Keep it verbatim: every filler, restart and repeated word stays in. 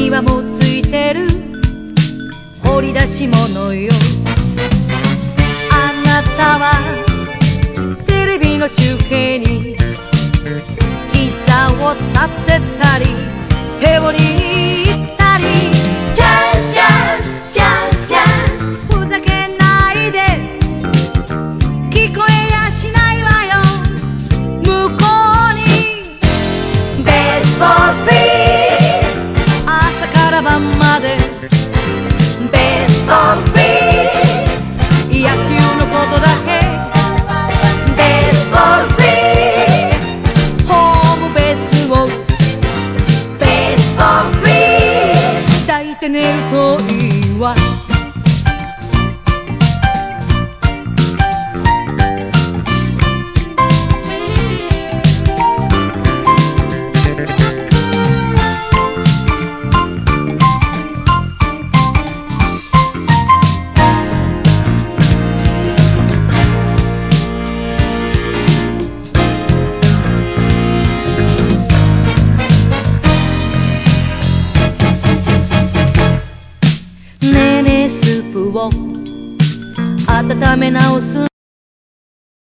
にはもうついてる掘り出し物よ。あなたはテレビの中継にギターを立てたり手を握ったりジャンジャンジャンジャンふざけないで聞こえやしないわよ向こうにベースボール朝から晩までベースボール野球のことだけベースボールホームベースをベースボール抱いて寝るといいわ。温め直す